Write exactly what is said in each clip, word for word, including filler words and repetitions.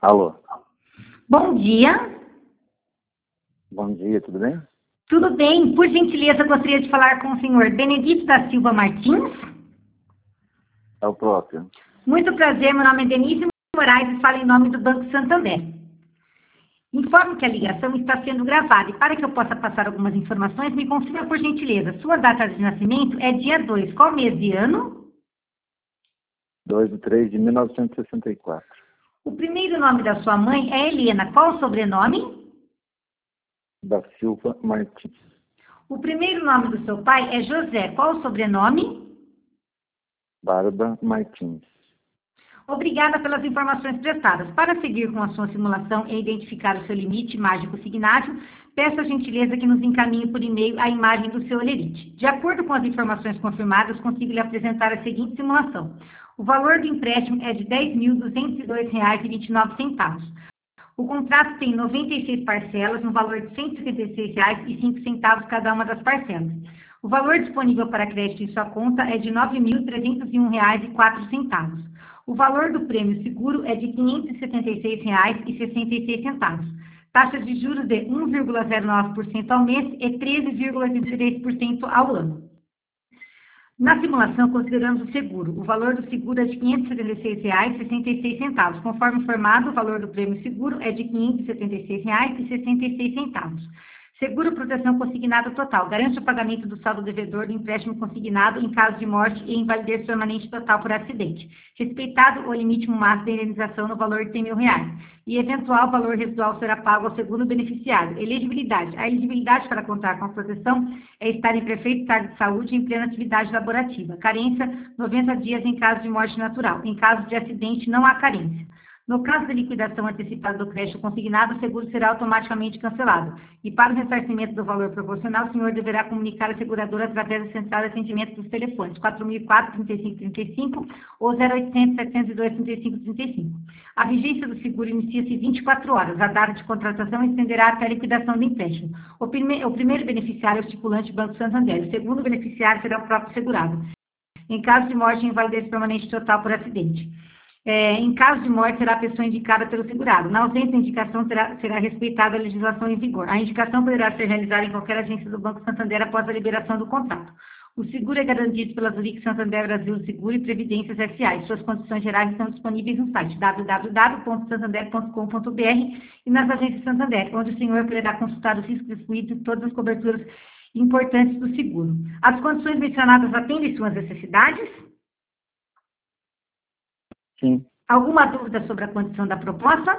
Alô. Bom dia. Bom dia, tudo bem? Tudo bem. Por gentileza, gostaria de falar com o senhor Benedito da Silva Martins. É o próprio. Muito prazer, meu nome é Denise Moraes e falo em nome do Banco Santander. Informo que a ligação está sendo gravada e para que eu possa passar algumas informações, me confirma por gentileza. Sua data de nascimento é dia dois. Qual mês e ano? dois de três de mil novecentos e sessenta e quatro. O primeiro nome da sua mãe é Helena. Qual o sobrenome? Da Silva Martins. O primeiro nome do seu pai é José. Qual o sobrenome? Barba Martins. Obrigada pelas informações prestadas. Para seguir com a sua simulação e identificar o seu limite mágico signável, peço a gentileza que nos encaminhe por e-mail a imagem do seu olerite. De acordo com as informações confirmadas, consigo lhe apresentar a seguinte simulação. O valor do empréstimo é de dez mil duzentos e dois reais e vinte e nove centavos. O contrato tem noventa e seis parcelas, no valor de cento e setenta e seis reais e cinco centavos cada uma das parcelas. O valor disponível para crédito em sua conta é de nove mil trezentos e um reais e quatro centavos. O valor do prêmio seguro é de quinhentos e setenta e seis reais e sessenta e seis centavos. Taxa de juros de um vírgula zero nove por cento ao mês e treze vírgula vinte e três por cento ao ano. Na simulação, consideramos o seguro. O valor do seguro é de quinhentos e setenta e seis reais e sessenta e seis centavos. Conforme informado, o valor do prêmio seguro é de quinhentos e setenta e seis reais e sessenta e seis centavos. Seguro proteção consignado total. Garante o pagamento do saldo devedor do empréstimo consignado em caso de morte e invalidez permanente total por acidente. Respeitado o limite máximo da indenização no valor de cem mil reais. E eventual valor residual será pago ao segundo beneficiário. Elegibilidade. A elegibilidade para contar com a proteção é estar em perfeito estado de saúde e em plena atividade laborativa. Carência, noventa dias em caso de morte natural. Em caso de acidente, não há carência. No caso da liquidação antecipada do crédito consignado, o seguro será automaticamente cancelado. E para o ressarcimento do valor proporcional, o senhor deverá comunicar a seguradora através da central de atendimento dos telefones quatro mil e quatro, trinta e cinco trinta e cinco ou zero oitocentos, setecentos e dois, trinta e cinco trinta e cinco. A vigência do seguro inicia-se vinte e quatro horas. A data de contratação estenderá até a liquidação do empréstimo. O, prime o primeiro beneficiário é o estipulante Banco Santander. O segundo beneficiário será o próprio segurado. Em caso de morte, invalidez permanente total por acidente. É, em caso de morte, será a pessoa indicada pelo segurado. Na ausência da indicação, será, será respeitada a legislação em vigor. A indicação poderá ser realizada em qualquer agência do Banco Santander após a liberação do contrato. O seguro é garantido pela Zurich Santander Brasil Seguro e Previdências S A. Suas condições gerais estão disponíveis no site w w w ponto santander ponto com ponto b r e nas agências Santander, onde o senhor poderá consultar os riscos excluídos e todas as coberturas importantes do seguro. As condições mencionadas atendem suas necessidades? Sim. Alguma dúvida sobre a condição da proposta?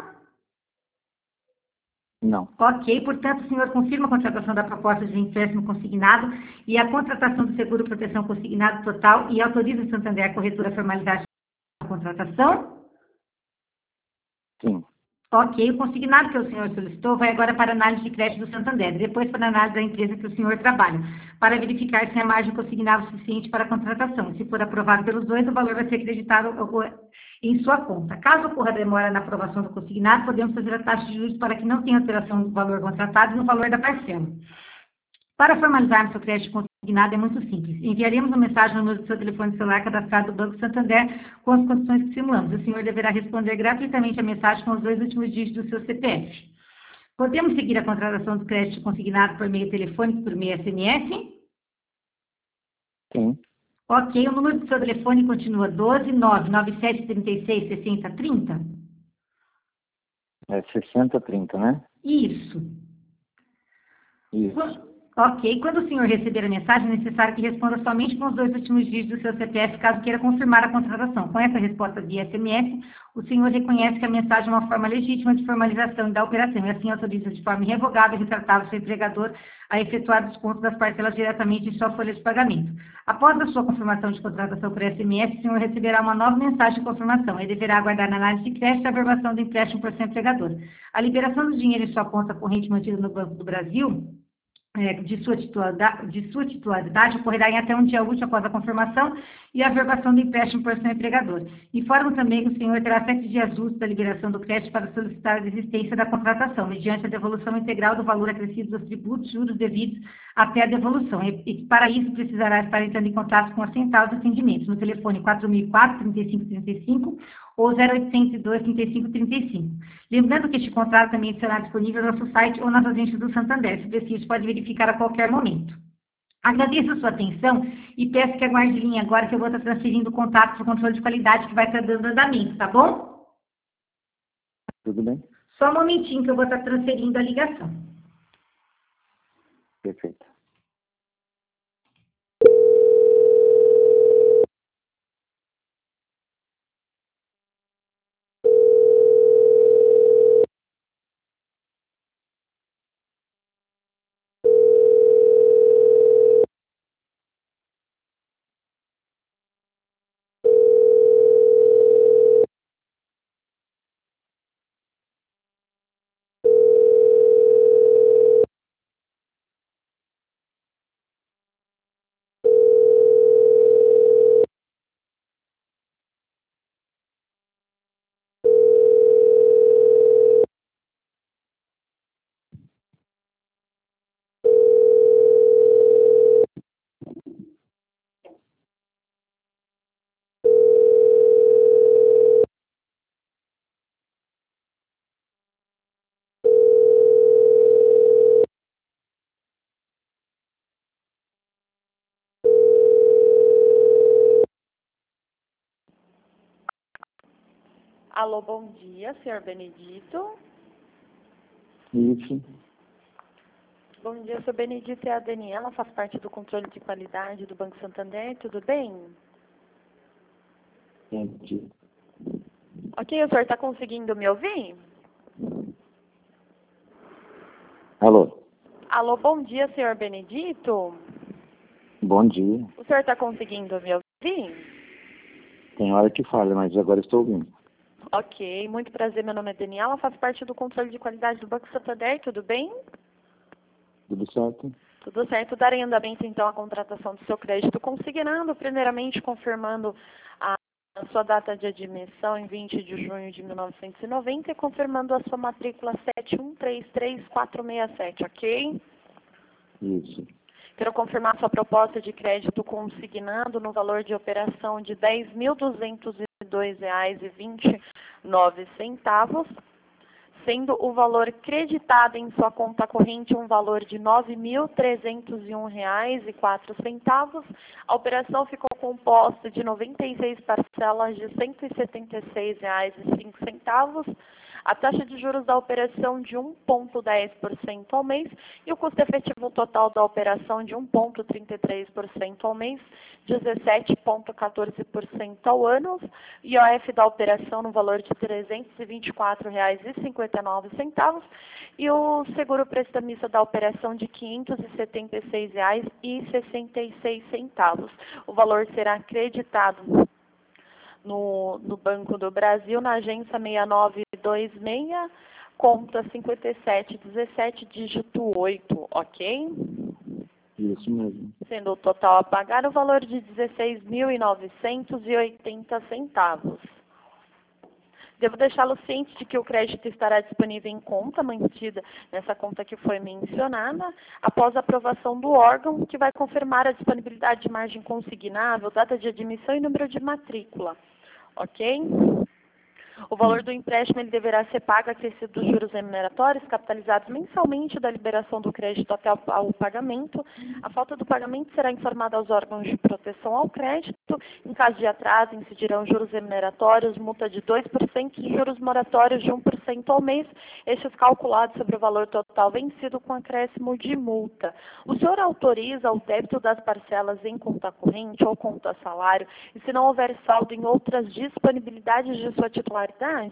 Não. Ok, portanto, o senhor confirma a contratação da proposta de empréstimo consignado e a contratação do seguro proteção consignado total e autoriza o Santander a corretora a formalizar a contratação? Sim. Ok, o consignado que o senhor solicitou vai agora para a análise de crédito do Santander, depois para a análise da empresa que o senhor trabalha, para verificar se a margem consignada é suficiente para a contratação. Se for aprovado pelos dois, o valor vai ser acreditado em sua conta. Caso ocorra demora na aprovação do consignado, podemos fazer a taxa de juros para que não tenha alteração do valor contratado e no valor da parcela. Para formalizar seu crédito consignado é muito simples. Enviaremos uma mensagem no número do seu telefone celular cadastrado do Banco Santander com as condições que simulamos. O senhor deverá responder gratuitamente a mensagem com os dois últimos dígitos do seu C P F. Podemos seguir a contratação do crédito consignado por meio telefônico, por meio S M S? Sim. Ok, o número do seu telefone continua doze, nove nove sete, trinta e seis, sessenta, trinta? É sessenta trinta, né? Isso. Isso. Ok, quando o senhor receber a mensagem, é necessário que responda somente com os dois últimos dígitos do seu C P F, caso queira confirmar a contratação. Com essa resposta via S M S, o senhor reconhece que a mensagem é uma forma legítima de formalização da operação e assim autoriza de forma irrevogável e retratável o seu empregador a efetuar desconto das parcelas diretamente em sua folha de pagamento. Após a sua confirmação de contratação por S M S, o senhor receberá uma nova mensagem de confirmação e deverá aguardar na análise de crédito a averbação do empréstimo por seu empregador. A liberação do dinheiro em sua conta corrente mantida no Banco do Brasil de sua, titularidade, de sua titularidade ocorrerá em até um dia útil após a confirmação e a averbação do empréstimo por seu empregador. Informo também que o senhor terá sete dias úteis da liberação do crédito para solicitar a desistência da contratação, mediante a devolução integral do valor acrescido dos tributos, juros devidos até a devolução. E, e para isso precisará estar entrando em contato com a central de atendimento no telefone quatro mil e quatro, trinta e cinco trinta e cinco ou zero oitocentos e dois, trinta e cinco, trinta e cinco. Lembrando que este contrato também será disponível no nosso site ou nas agências do Santander. Se decidir, pode verificar a qualquer momento. Agradeço a sua atenção e peço que aguarde linha agora que eu vou estar transferindo o contato para o controle de qualidade que vai estar dando andamento, tá bom? Tudo bem? Só um momentinho que eu vou estar transferindo a ligação. Perfeito. Alô, bom dia, senhor Benedito. Isso. Bom dia, senhor Benedito. É a Daniela, faz parte do controle de qualidade do Banco Santander, tudo bem? Entendi. Ok, o senhor está conseguindo me ouvir? Alô. Alô, bom dia, senhor Benedito. Bom dia. O senhor está conseguindo me ouvir? Tem hora que falha, mas agora estou ouvindo. Ok, muito prazer, meu nome é Daniela, faço parte do controle de qualidade do Banco Santander, tudo bem? Tudo certo? Tudo certo. Darei andamento, então, à contratação do seu crédito consignado, primeiramente confirmando a a sua data de admissão em vinte de junho de mil novecentos e noventa e confirmando a sua matrícula sete um três três quatro seis sete, ok? Isso. Quero confirmar sua proposta de crédito consignado no valor de operação de dez mil duzentos e dois reais e vinte e nove centavos, sendo o valor creditado em sua conta corrente um valor de nove mil trezentos e um reais e quatro centavos. A operação ficou composta de noventa e seis parcelas de cento e setenta e seis reais e cinco centavos. A taxa de juros da operação de um vírgula dez por cento ao mês e o custo efetivo total da operação de um vírgula trinta e três por cento ao mês, dezessete vírgula quatorze por cento ao ano, I O F da operação no valor de trezentos e vinte e quatro reais e cinquenta e nove centavos e o seguro prestamista da operação de quinhentos e setenta e seis reais e sessenta e seis centavos. O valor será acreditado No, no Banco do Brasil, na agência seis nove dois seis, conta cinquenta e sete dezessete, dígito oito, ok? Isso mesmo. Sendo o total a pagar o valor de dezesseis mil novecentos e oitenta centavos. Devo deixá-lo ciente de que o crédito estará disponível em conta mantida nessa conta que foi mencionada, após a aprovação do órgão, que vai confirmar a disponibilidade de margem consignável, data de admissão e número de matrícula. Ok? O valor do empréstimo ele deverá ser pago acrescido dos juros remuneratórios capitalizados mensalmente da liberação do crédito até ao, ao pagamento. A falta do pagamento será informada aos órgãos de proteção ao crédito. Em caso de atraso, incidirão juros remuneratórios, multa de dois por cento e juros moratórios de um por cento ao mês, estes calculados sobre o valor total vencido com acréscimo de multa. O senhor autoriza o débito das parcelas em conta corrente ou conta salário e se não houver saldo em outras disponibilidades de sua titularidade?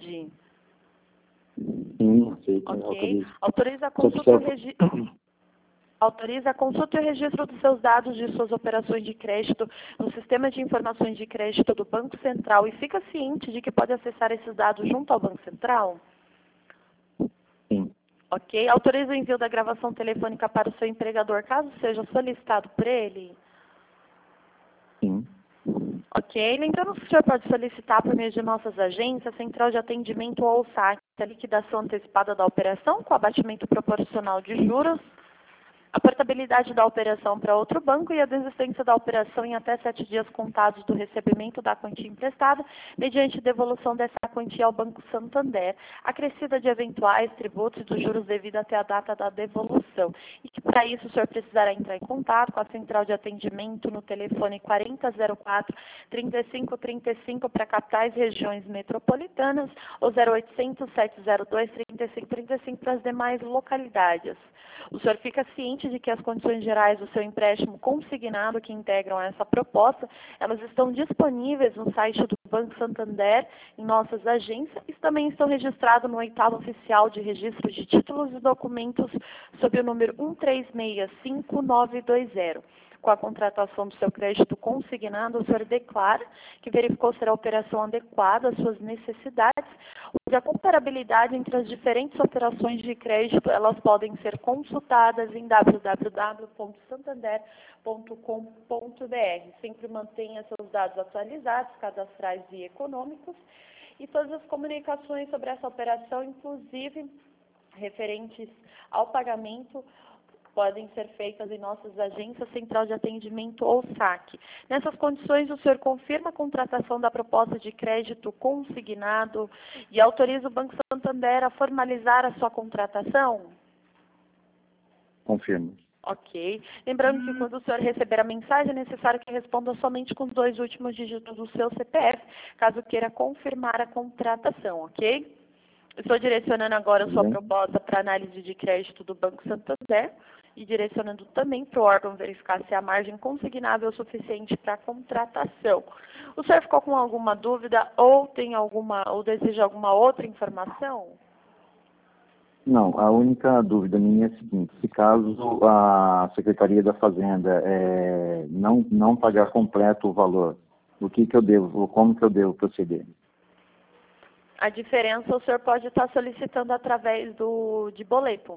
Sim, aceito. Ok. Autorizo. Autoriza a consulta e o regi- Autoriza a consulta e o registro dos seus dados de suas operações de crédito no sistema de informações de crédito do Banco Central e fica ciente de que pode acessar esses dados junto ao Banco Central? Sim. Ok. Autoriza o envio da gravação telefônica para o seu empregador, caso seja solicitado por ele? Sim. Ok. Lembrando que o senhor pode solicitar por meio de nossas agências, central de atendimento ou saque, a liquidação antecipada da operação com abatimento proporcional de juros. A portabilidade da operação para outro banco e a desistência da operação em até sete dias contados do recebimento da quantia emprestada, mediante devolução dessa quantia ao Banco Santander, acrescida de eventuais tributos e dos juros devido até a data da devolução. E que para isso o senhor precisará entrar em contato com a central de atendimento no telefone quarenta zero quatro, trinta e cinco trinta e cinco para capitais e regiões metropolitanas ou zero oitocentos, sete zero dois, trinta e cinco trinta e cinco para as demais localidades. O senhor fica ciente de que as condições gerais do seu empréstimo consignado que integram essa proposta, elas estão disponíveis no site do Banco Santander, em nossas agências, e também estão registradas no oitavo oficial de registro de títulos e documentos sob o número um três seis cinco nove dois zero. Com a contratação do seu crédito consignado, o senhor declara que verificou ser a operação adequada às suas necessidades, onde a comparabilidade entre as diferentes operações de crédito, elas podem ser consultadas em w w w ponto santander ponto com ponto b r. Sempre mantenha seus dados atualizados, cadastrais e econômicos, e todas as comunicações sobre essa operação, inclusive referentes ao pagamento, podem ser feitas em nossas agências, central de atendimento ou saque. Nessas condições, o senhor confirma a contratação da proposta de crédito consignado e autoriza o Banco Santander a formalizar a sua contratação? Confirmo. Ok. Lembrando que quando o senhor receber a mensagem, é necessário que responda somente com os dois últimos dígitos do seu C P F, caso queira confirmar a contratação, ok? Estou direcionando agora a sua Bem. proposta para análise de crédito do Banco Santander e direcionando também para o órgão verificar se a margem consignável é suficiente para a contratação. O senhor ficou com alguma dúvida ou tem alguma ou deseja alguma outra informação? Não, a única dúvida minha é a seguinte: se caso a Secretaria da Fazenda é, não, não pagar completo o valor, o que que eu devo, como que eu devo proceder? A diferença o senhor pode estar solicitando através do, de boleto.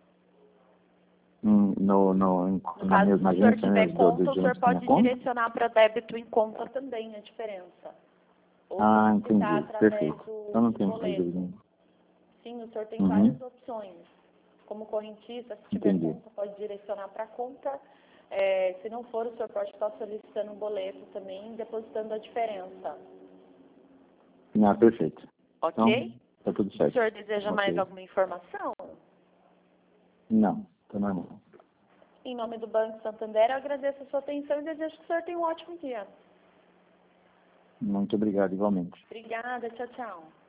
Hum, no, no, em, No na caso, mesma se o senhor agência tiver mesmo, do, do, conta, o senhor do, pode minha conta? direcionar para débito em conta também a diferença. Ou Ah, solicitar entendi. através Perfeito. do, Então não do tem mais boleto. dúvida. Sim, o senhor tem Uhum. várias opções. Como correntista, se tiver Entendi. conta, pode direcionar para a conta. É, se não for, o senhor pode estar solicitando um boleto também, depositando a diferença. Ah, perfeito. Ok? Então, tá tudo O certo. senhor deseja Ok. mais alguma informação? Não, tá normal. Em nome do Banco Santander, eu agradeço a sua atenção e desejo que o senhor tenha um ótimo dia. Muito obrigado, igualmente. Obrigada, tchau, tchau.